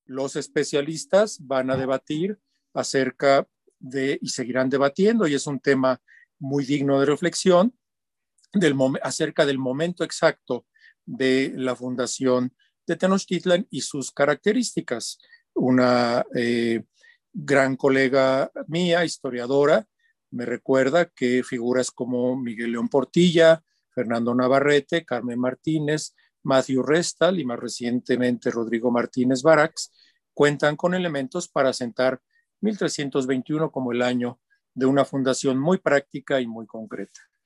Los especialistas van a debatir acerca de, y seguirán debatiendo, y es un tema muy digno de reflexión, acerca del momento exacto de la fundación de Tenochtitlan y sus características. Una gran colega mía, historiadora, me recuerda que figuras como Miguel León Portilla, Fernando Navarrete, Carmen Martínez, Matthew Restal y más recientemente Rodrigo Martínez Barax cuentan con elementos para asentar 1321 como el año de una fundación muy práctica y muy concreta.